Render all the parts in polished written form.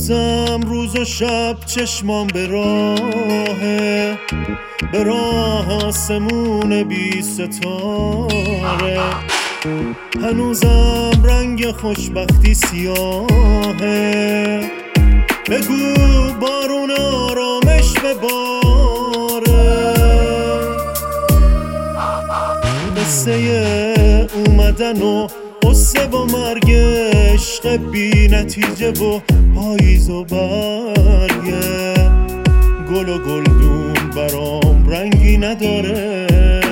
هنوزم روز و شب چشمام به راه آسمون بی ستاره. هنوزم رنگ خوشبختی سیاهه. بگو بارون آرامش بباره. قصه اومدن و قصه و مرگ، عشق بی نتیجه و پاییز و برگه. گل و گلدون برام رنگی نداره.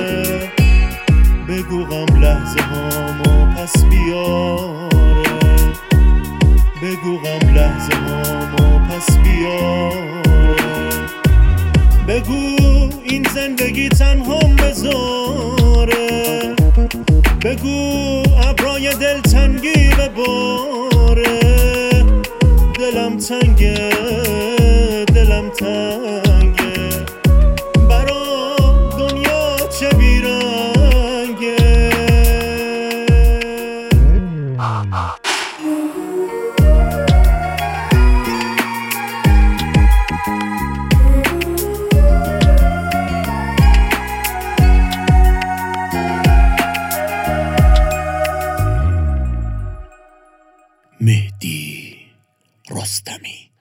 بگو غم لحظه هامو پس بیاره. بگو غم لحظه هامو پس بیاره. بگو این زندگی تنهام بذاره. بگو ابرای دلتنگی بباره. دلم تنگه، دلم تنگه، برا دنیا چه بیرنگه. مهدی رستمی.